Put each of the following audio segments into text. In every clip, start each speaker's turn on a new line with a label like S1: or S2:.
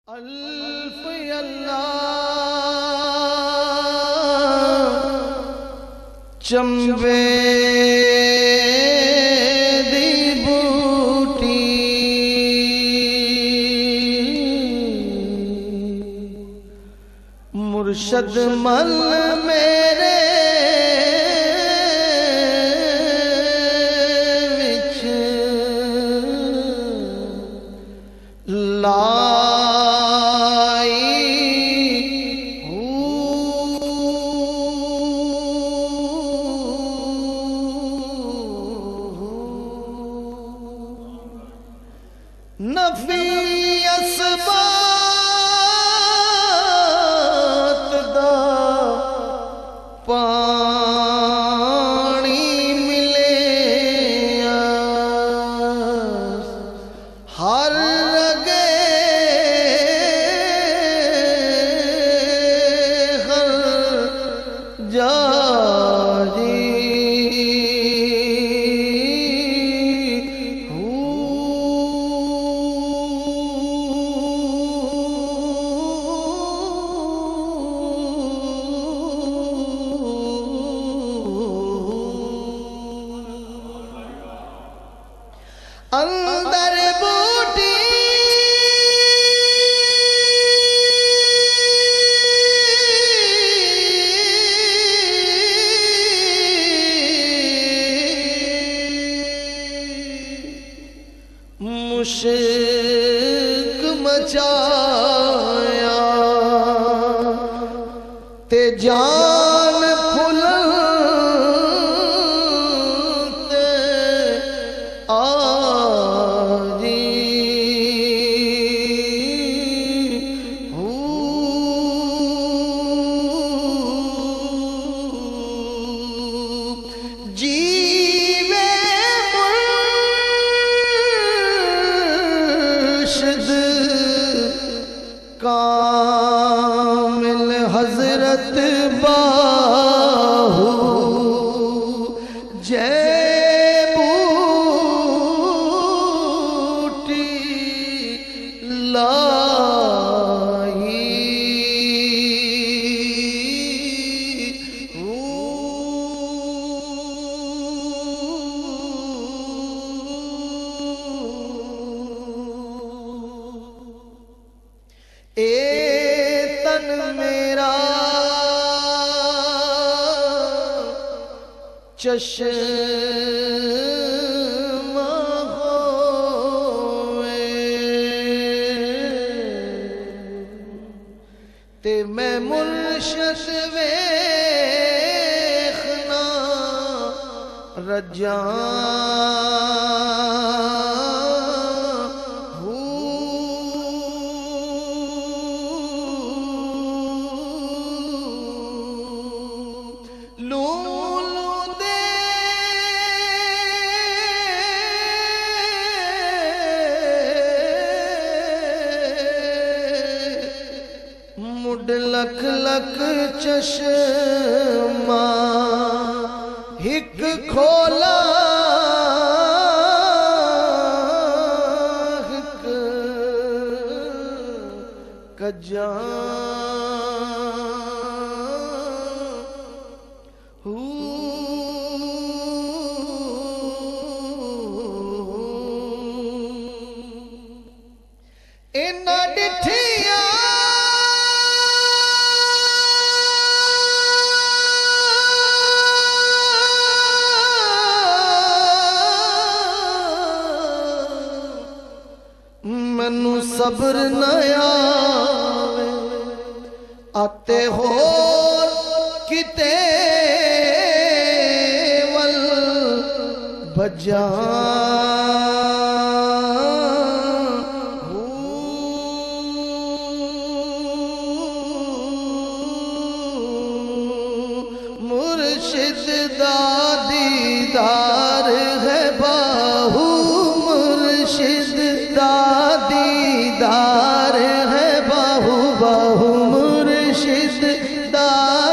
S1: الف اللہ چمبے دی بوٹی مرشد مل میرے وچ نفی اسبات دا پانی ملے ہر رگے ہر جاری اندر بوٹی مشک مچایا تے جان پھل کامل حضرت باہو جے بوٹی اے تن میرا چشم ہوئے تے میں مرشد ویکھنا رجاں مڈ لکھ لکھ چشمہ ہک کھولا ہک کجاں اینا ڈٹھیاں منو صبر نہ آوے آتے ہو کتے ول بجاں مرشد دا دیدار ہے باہو مرشد دا دیدار ہے باہو باہو مرشد دا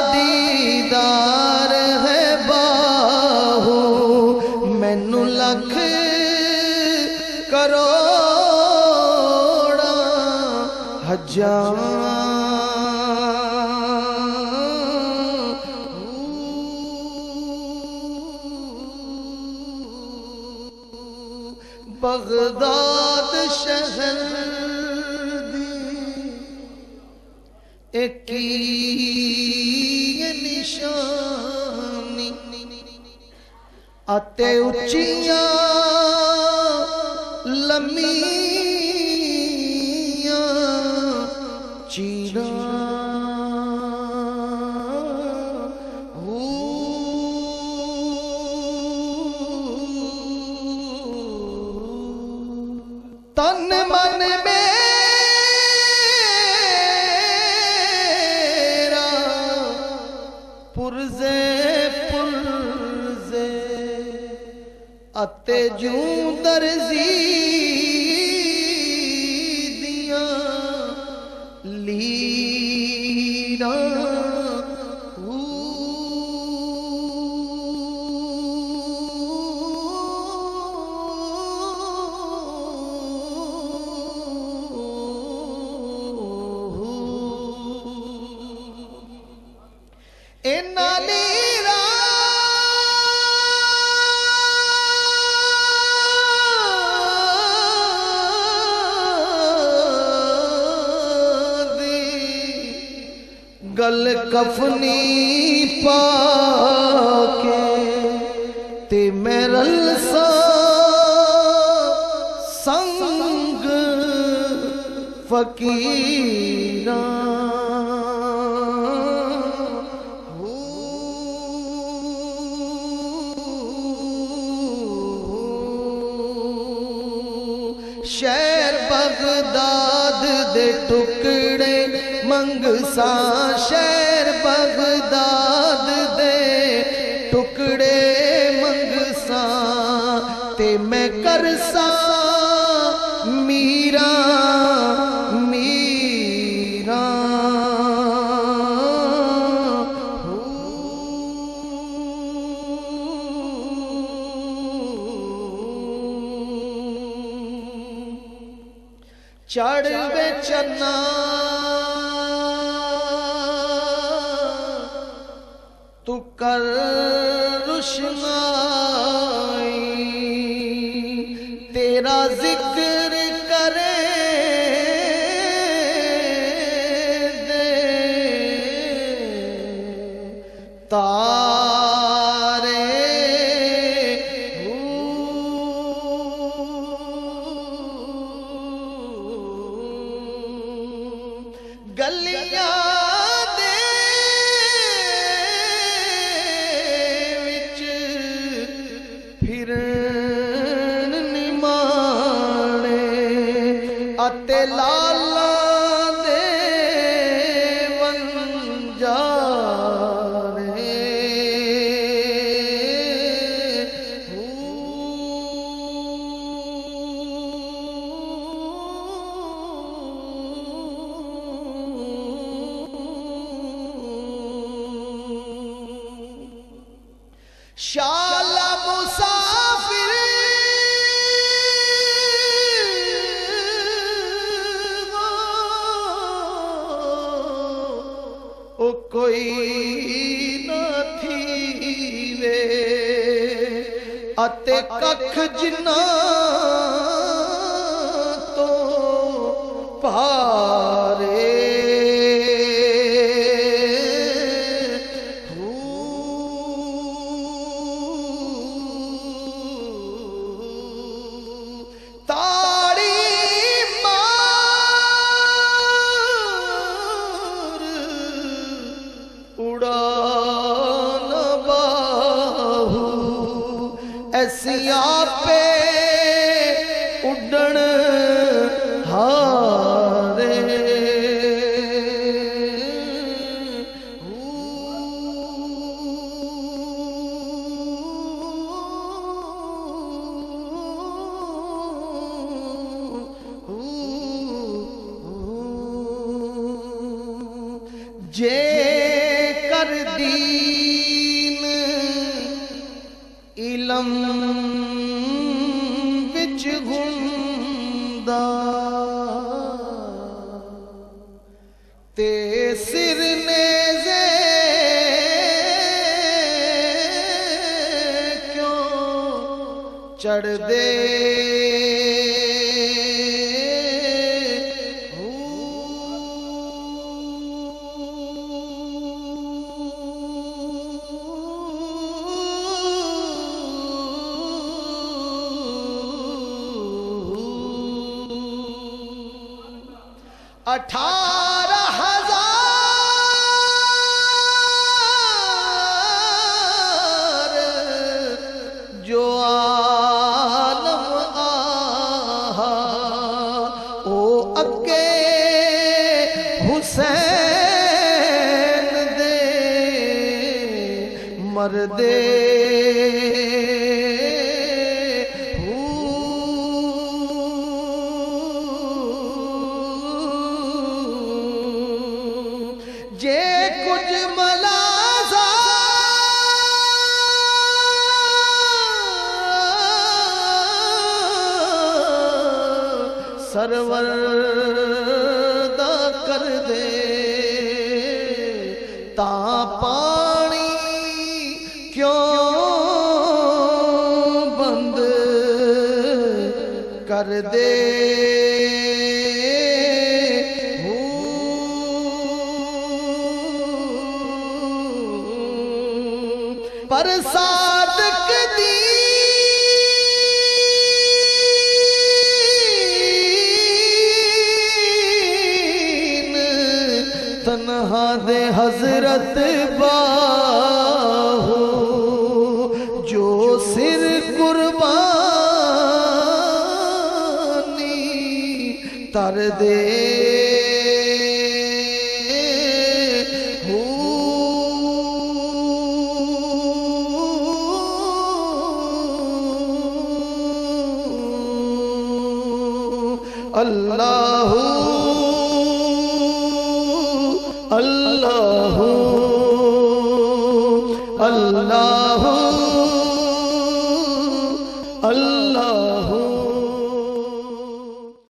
S1: دیدار ہے باہو مینو لکھ کروڑا جان بغداد شہر دی ایک نشانی اتے اچیاں لمیاں چیراں تن من میرا پرزے پرزے اتے جوں درزی دیاں لیراں گل کفنی پا کے تے میرا لسا سنگ فقیراں شہر بغداد دے ٹکڑے منگساں شہر بغداد دے ٹکڑے منگساں تے میں کرساں میراں میراں چڑھ وے چنا تو کر روشنائی تیرا ذکر کرے دے تارے گلیاں اتے لالا دے ونجارے شالا مسافر او کوئی نہ تھی وے اتے ککھ جنا تو پارے ایسیاں پہ اڈن ہارے جے کر دین علم وچ گھندا تے سر نیزے کیوں چڑھ دے اٹھارہ ہزار جو عالم آہا او اگے حسین دے مردے جے کچھ ملازہ سرور دا کر دے تا پانی کیوں بند کر دے پر صادق دین تنہا دے حضرت باہو جو سر قربانی تر دے اللہ اللہ اللہ